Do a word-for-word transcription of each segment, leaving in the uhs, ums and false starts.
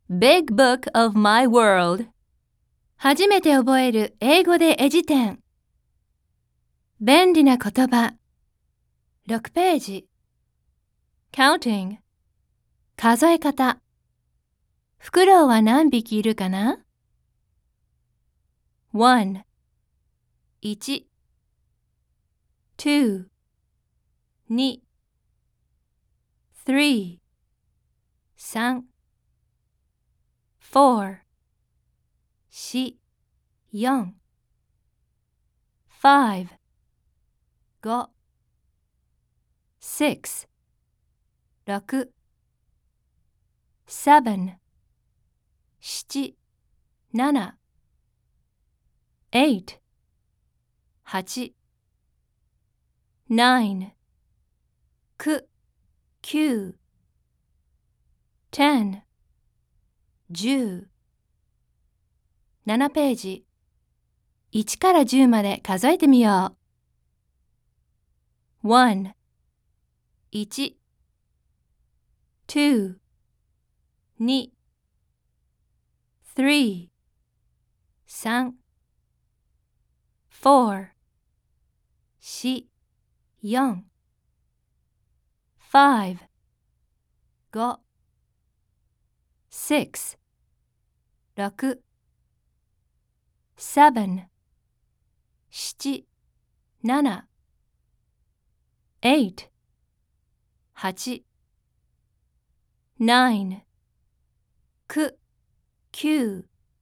Big Book of My World 初めて覚える英語で絵辞典便利な言葉ろくページ Counting 数え方フクロウは何匹いるかな ?one 一 two 二 three 三 four 四 四 five 五 six 六 seven 七 七 eight 八 nine 九 九 ten 十ななページいちからじゅうまで数えてみよう。one 一 two 二 three 三 four 四 四 five 五 six 六 seven 七 七 eight 八 nine 九 九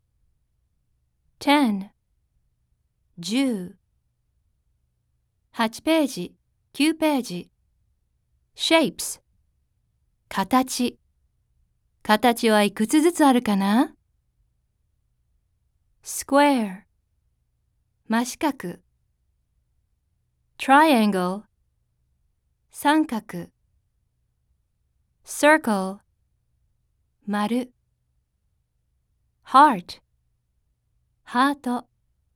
ten 十はちページきゅうページ Shapes 形形はいくつずつあるかな Square 真四角 Triangle 三角 Circle 丸 Heart ハート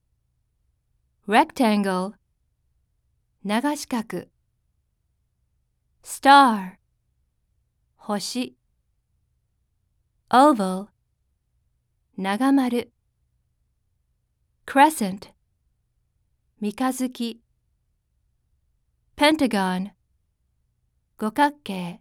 Rectangle 長四角 Star 星 Oval 長丸 Crescent 三日月 Pentagon 五角形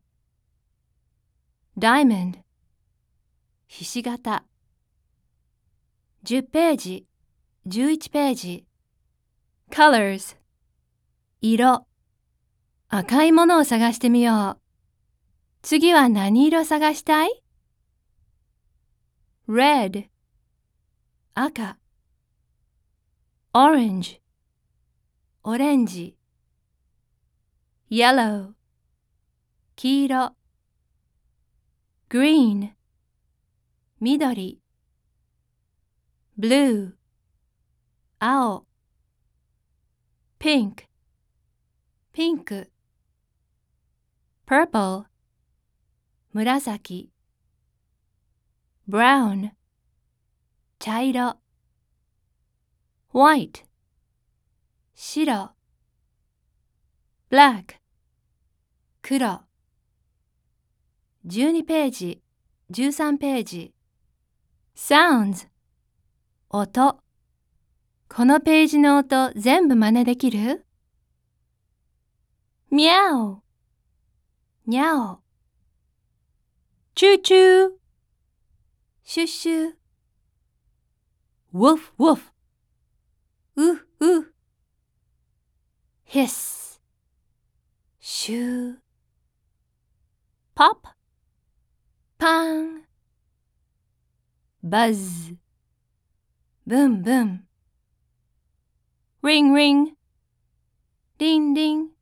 Diamond ひし形じゅうページじゅういちページ Colors 色赤いものを探してみよう。次は何色探したい ?Red 赤 Orange オレンジ Yellow 黄色 Green 緑 Blue 青 Pink ピンク Purple 紫 Brown 茶色 White 白 Black 黒じゅうにページじゅうさんページ Sounds 音このページの音全部真似できるミャオにゃおチューチューシュッシュウォフウォフううヒスシューポップパンバズブンブンリンリンリンリン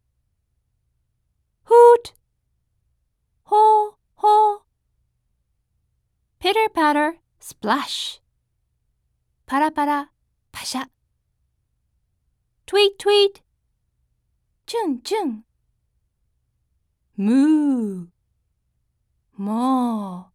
Hoot! Ho, ho! Pitter patter, splash! パラパラ、パシャ Tweet, tweet! チュンチュン Moo! もう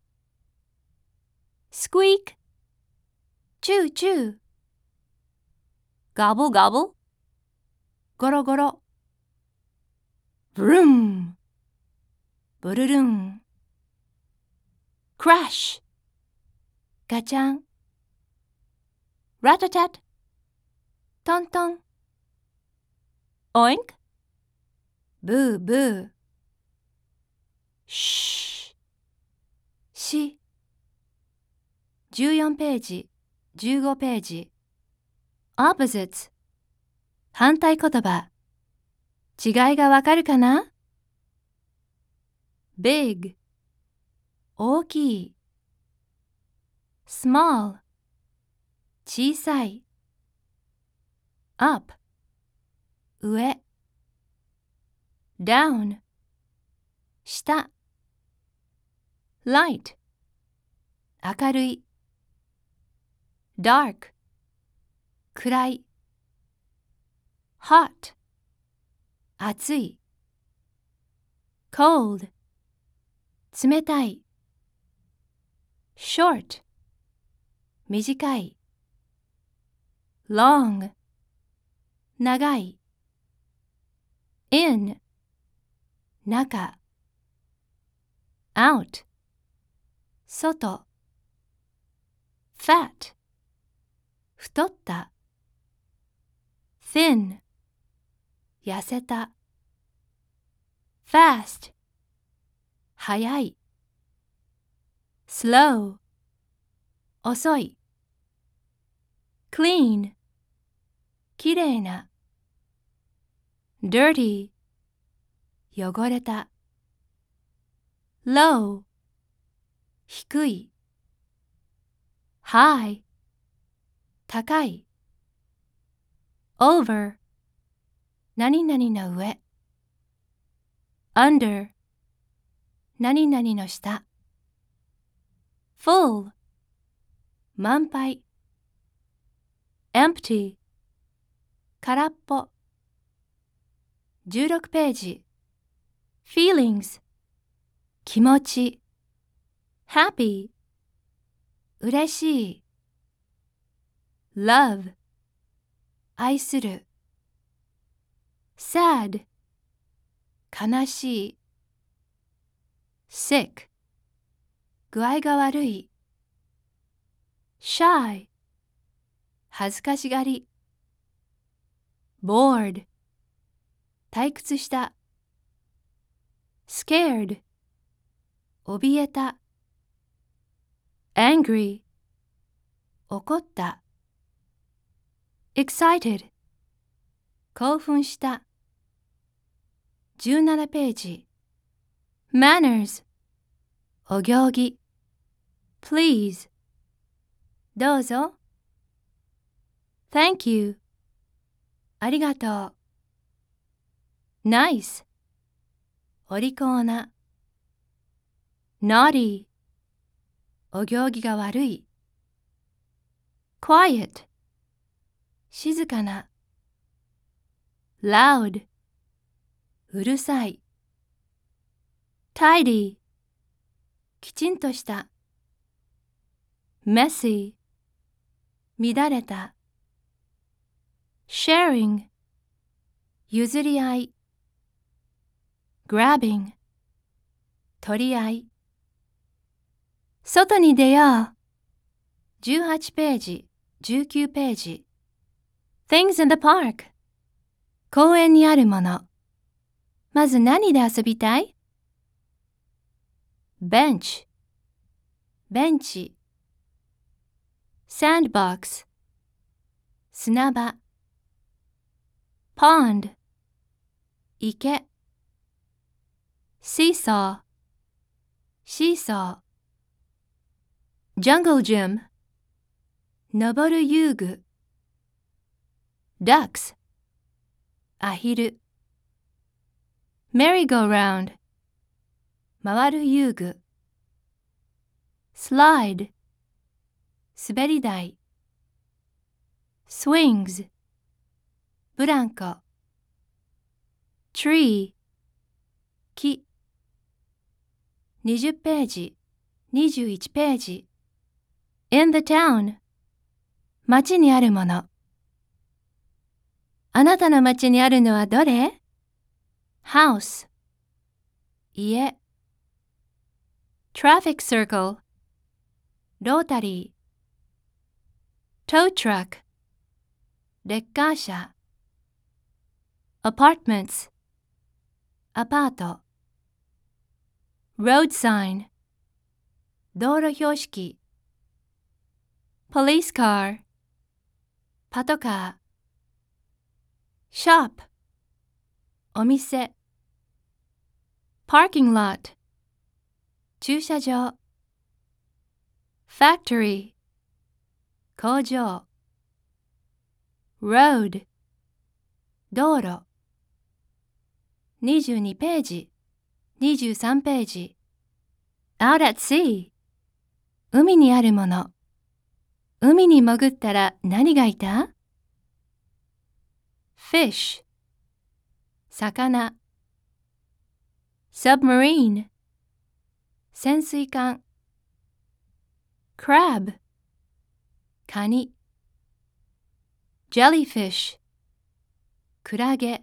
Squeak! チューチュー Gobble, gobble! ゴロゴロブルンブルルン Crash ガチャン。ラタタタ。トントン。オインク。ブーブー。シュー。し。じゅうよんページ、じゅうごページ。opposites。反対言葉。違いがわかるかな？ big。大きい。small。小さい。up。上。down。下。light。明るい。dark。暗い。hot。暑い。cold。冷たい。short。短い。long。長い。in。中。out。外。fat。太った。thin。痩せた。fast。速い。slow。遅い。clean。きれいな。dirty。汚れた。low。低い。high。高い。over。何々の上。under。何々の下。full。満杯。empty。空っぽ。じゅうろくページ。feelings。気持ち。happy。嬉しい。love。愛する。sad。悲しい。sick。具合が悪い。shy。恥ずかしがり。bored。退屈した。scared。怯えた。angry。怒った。excited。興奮した。じゅうななページ。manners。お行儀。please。どうぞ。thank you。ありがとう。nice。お利口な。naughty。お行儀が悪い。quiet。静かな。loud。うるさい。tidy。きちんとした。messy。乱れた。sharing。譲り合い。grabbing。取り合い。外に出よう。じゅうはちページ、じゅうきゅうページ。things in the park。公園にあるもの。まず何で遊びたい？ bench。ベンチ。sandbox。砂場。pond。池。seesaw。シーソー。jungle gym。登る遊具。ducks。アヒル。merry-go-round。回る遊具。slide。滑り台。swings。ブランコ。tree。木。にじゅうページ、にじゅういちページ。in the town。町にあるもの。あなたの町にあるのはどれ？ house。家。traffic circle。ロータリー。 tow truck レッカー車 apartments アパート road sign 道路標識 police car パトカー shop お店 parking lot 駐車場 factory 工場 road 道路にじゅうにページにじゅうさんページ out at sea 海にあるもの海に潜ったら何がいた？ fish 魚 submarine 潜水艦 crab カニ jellyfish クラゲ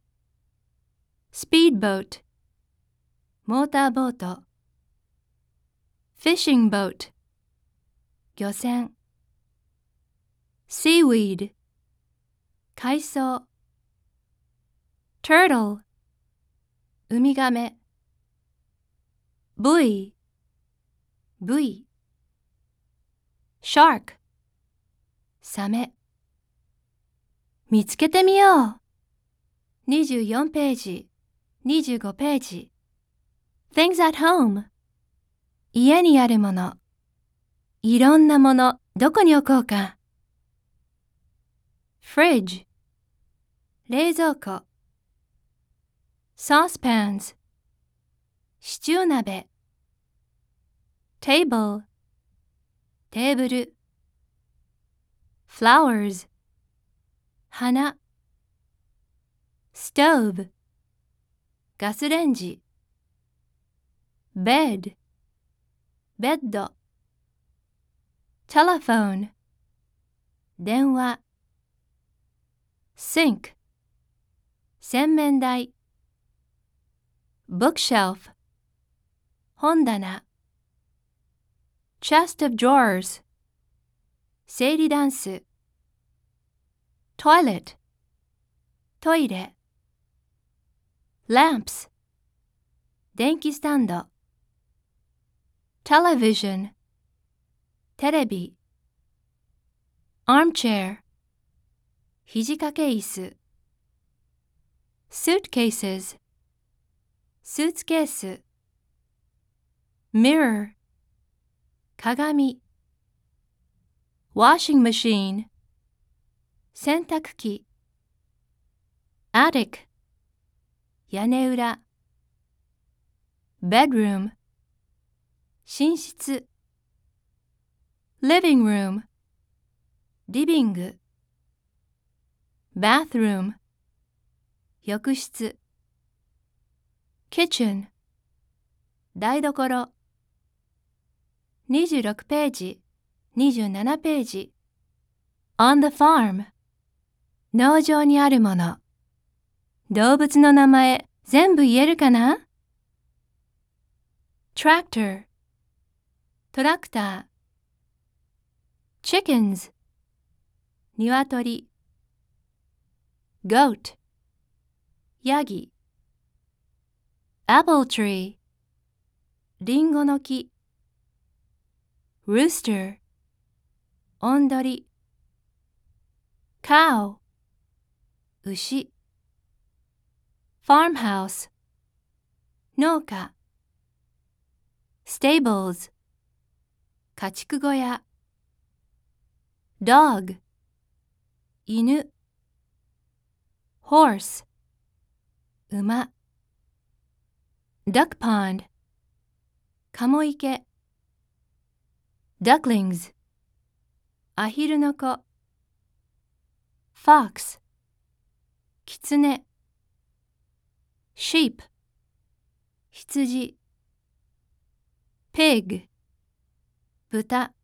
speedboat モーターボート fishing boat 漁船 seaweed 海藻 turtle ウミガメ buoy ブイ shark サメ見つけてみようにじゅうよんページにじゅうごページ things at home 家にあるものいろんなものどこに置こうか fridge 冷蔵庫 saucepans シチュー鍋 table テーブル flowers 花 stove ガスレンジ bed ベッド telephone 電話 sink 洗面台 bookshelf 本棚 chest of drawers 整理ダンス toilet トイレ lamps 電気スタンド television テレビ armchair 肘掛け椅子 suitcases スーツケース mirror 鏡 washing machine 洗濯機 attic 屋根裏 bedroom 寝室 living room リビング bathroom 浴室 kitchen 台所にじゅうろくページにじゅうななページ on the farm 農場にあるもの動物の名前全部言えるかな tractor トラクター chickens 鶏 goat ヤギ apple tree リンゴの木 rooster おんどり cow 牛 farmhouse 農家 stables 家畜小屋 dog 犬 horse 馬 duck pond カモ池 ducklings アヒルの子 fox キツネ sheep 羊 pig 豚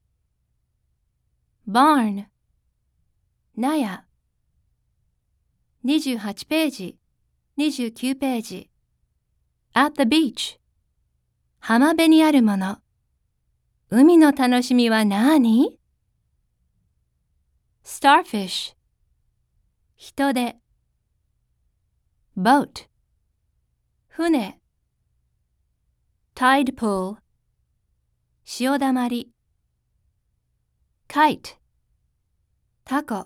barn 納屋にじゅうはちページにじゅうきゅうページ at the beach 浜辺にあるもの海の楽しみは何 starfish 人手 boat 船 tide pool 潮だまり kite タコ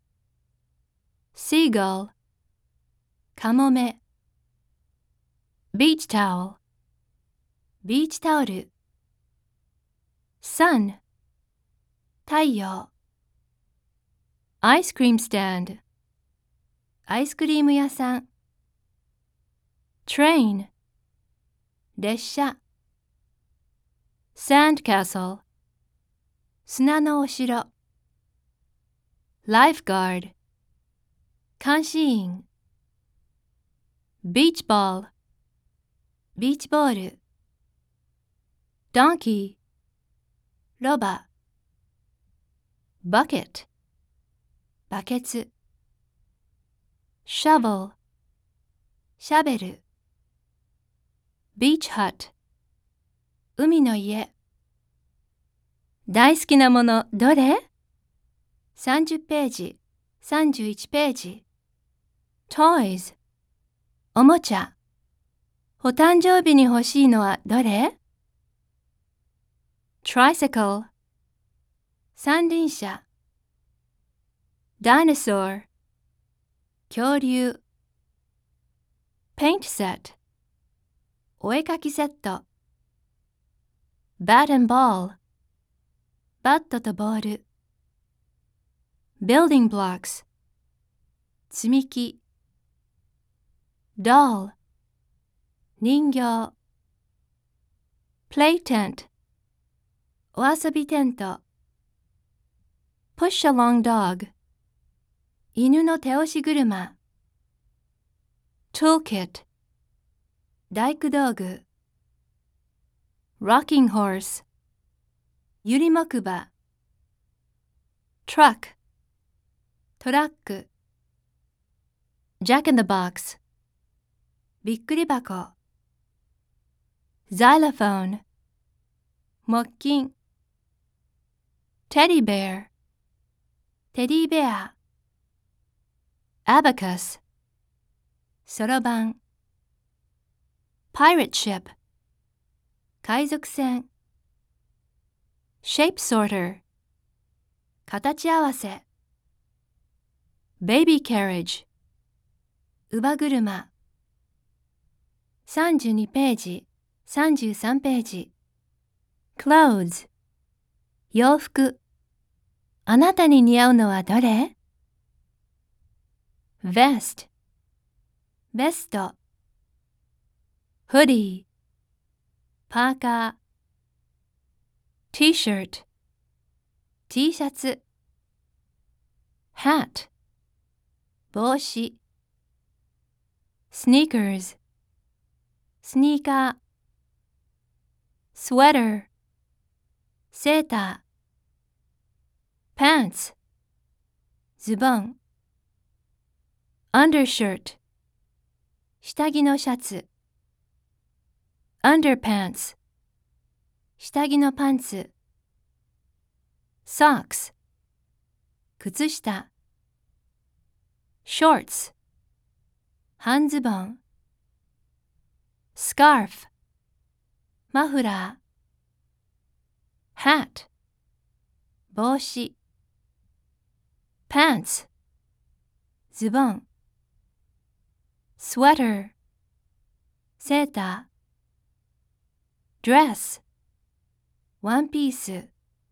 seagull カモメ beach towel ビーチタオル sun 太陽 ice cream stand アイスクリーム屋さん train 列車 sand castle 砂のお城 lifeguard 監視員 beach ball ビーチボール donkey ロバ bucket バケツ shovel シャベル beach hut 海の家大好きなものどれ ?さんじゅっページ、さんじゅういちページ toys おもちゃお誕生日に欲しいのはどれ tricycle 三輪車 dinosaur 恐竜 paint set お絵かきセット bat and ball バットとボール building blocks 積み木 doll 人形 play tent お遊びテント push along dog 犬の手押し車 toolkit 大工道具 rocking horse ゆり木馬 truck トラック jack in the box びっくり箱 xylophone 木琴 teddy bear テディベア abacus そろばん pirate ship 海賊船 shape sorter 形合わせ baby carriage 乳母車さんじゅうにページ、さんじゅうさんページ clothes 洋服あなたに似合うのはどれ vest ベスト hoodie パーカー t-shirt T シャツ hat 帽子 sneakers スニーカー sweater セーター pants ズボン undershirt 下着のシャツ underpants 下着のパンツ socks 靴下 shorts 半ズボン scarf マフラー hat 帽子 pants ズボン sweater セーター dress ワンピース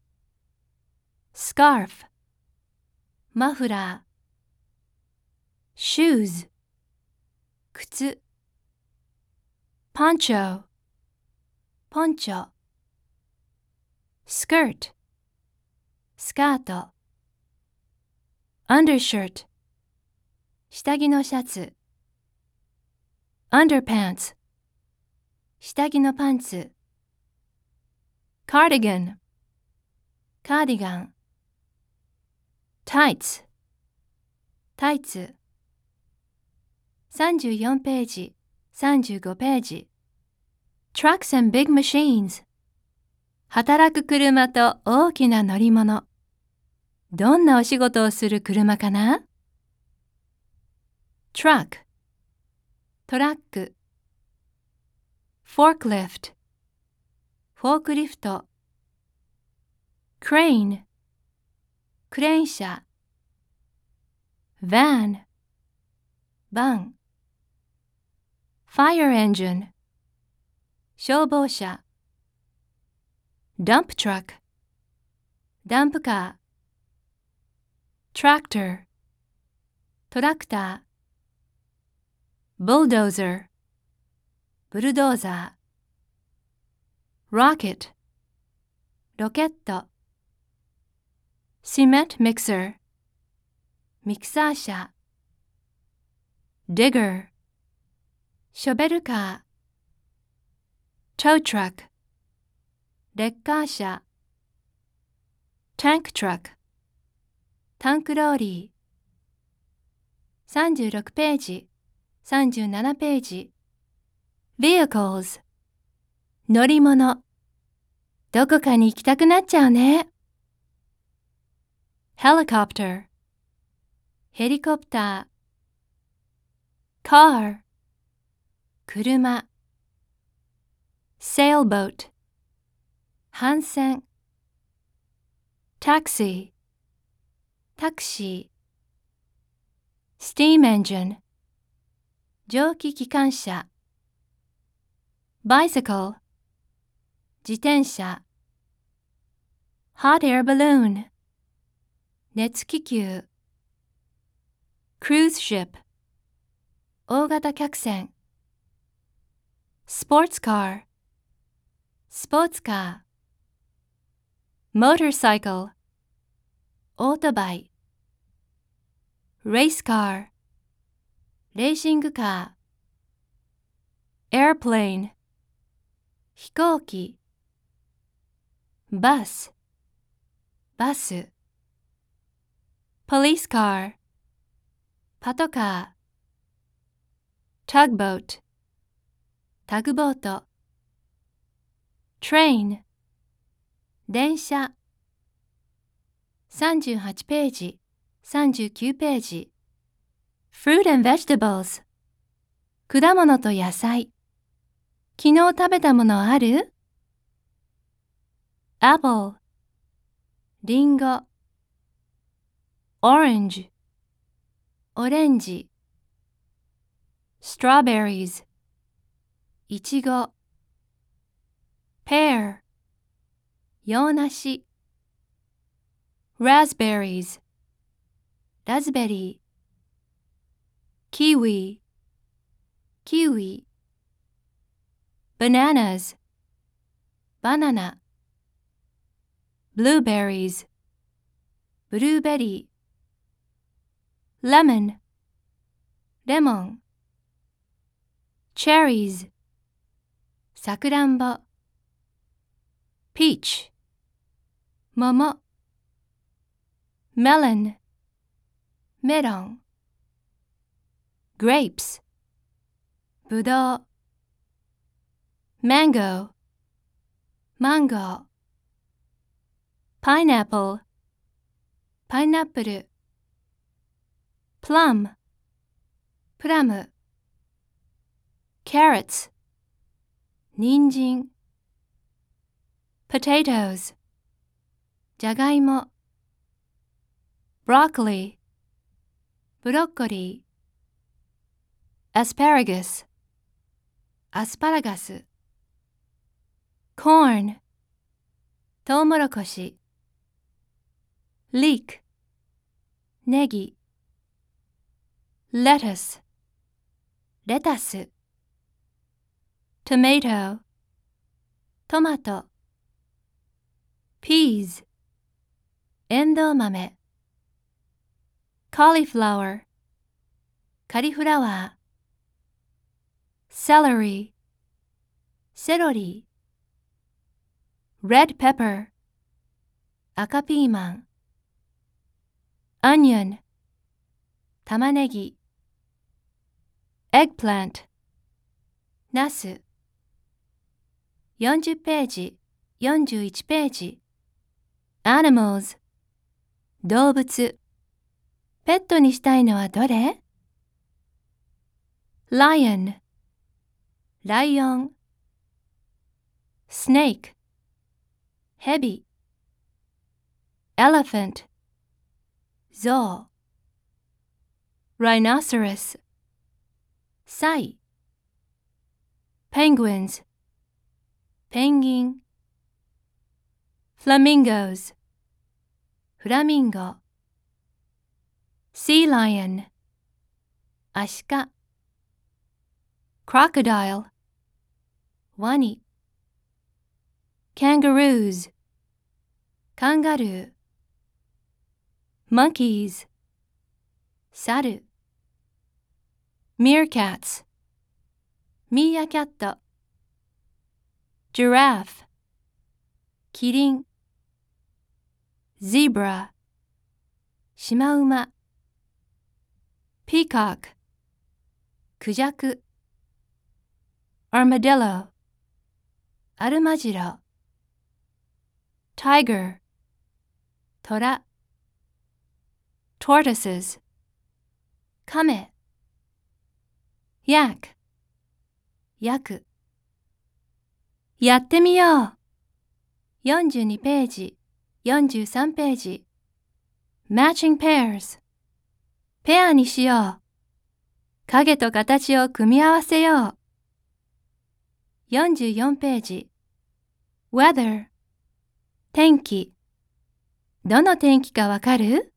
scarf マフラー shoes 靴 poncho ポンチョ skirt スカート undershirt 下着のシャツ underpants 下着のパンツ cardigan カーディガン tights タイツさんじゅうよんページ、さんじゅうごページ trucks and big machines 働く車と大きな乗り物どんなお仕事をする車かな？ truck トラック forklift フォークリフト crane クレーン車 van バン fire engine 消防車 dump truck ダンプカー tractor トラクター bulldozer ブルドーザー rocket ロケット cement mixer ミキサー車 digger ショベルカー tow truck レッカー車 tank truck タンクローリーさんじゅうろくページさんじゅうななページ vehicles 乗り物どこかに行きたくなっちゃうね helicopter ヘリコプター car 車 sailboat 帆船 taxi タクシー steam engine 蒸気機関車 bicycle 自転車 hot air balloon 熱気球 cruise ship 大型客船 sports car スポーツカー motorcycle オートバイ race car レーシングカー airplane 飛行機 bus バス police car パトカー tugboat タグボート train 電車さんじゅうはちページさんじゅうきゅうページ fruit and vegetables 果物と野菜昨日食べたものある？ apple リンゴ orange オレンジ strawberries いちご pear 洋梨 raspberries ラズベリー kiwi キウイ bananas バナナ blueberries ブルーベリー lemon レモン cherries さくらんぼ peach 桃 melon メロン grapes ぶどう mango マンゴー pineapple パイナップル plum プラム carrots 人参 potatoes じゃがいも broccoli ブロッコリー asparagus アスパラガス corn トウモロコシ leek ネギ lettuce レタス tomato トマト peas エンドウ豆 cauliflower カリフラワー celery セロリ red pepper 赤ピーマン onion 玉ねぎ eggplant ナスよんじゅうページよんじゅういちページ animals 動物。ペットにしたいのはどれ？ lion ライオン。snake ヘビ。elephant 象。rhinoceros サイ。penguins ペンギン。flamingos フラミンゴ。sea lion アシカ。crocodile ワニ。kangaroos カンガルー。monkeys サル。meerkats ミーアキャット。giraffe キリン。zebra シマウマ。peacock クジャク。armadillo アルマジロ。tiger トラ。tortoises カメ。yak ヤク。やってみよう。よんじゅうにページ、よんじゅうさんページ。matching pairs ペアにしよう。影と形を組み合わせよう。よんじゅうよんページ。weather 天気。どの天気かわかる？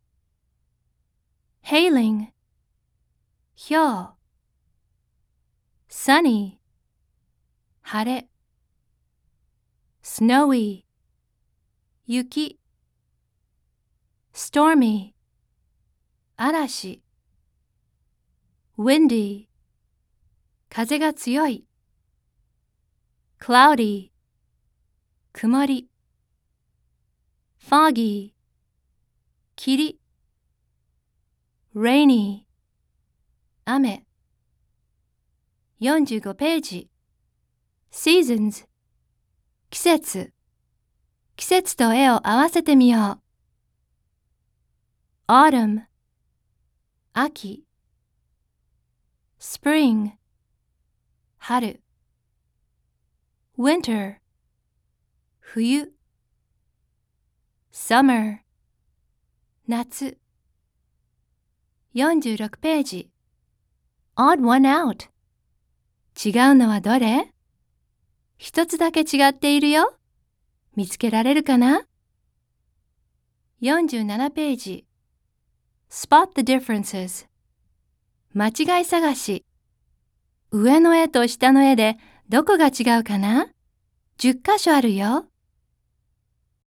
hailing ひょう。sunny 晴れ。snowy 雪。stormy 嵐。windy 風が強い。cloudy 曇り。foggy 霧。rainy 雨。よんじゅうごページ。seasons 季節。季節と絵を合わせてみよう。autumn 秋。spring 春。winter 冬。summer 夏。よんじゅうろくページ。odd one out 違うのはどれ？一つだけ違っているよ。見つけられるかな？よんじゅうななページ。spot the differences 間違い探し。上の絵と下の絵でどこが違うかな？じゅっかしょあるよ。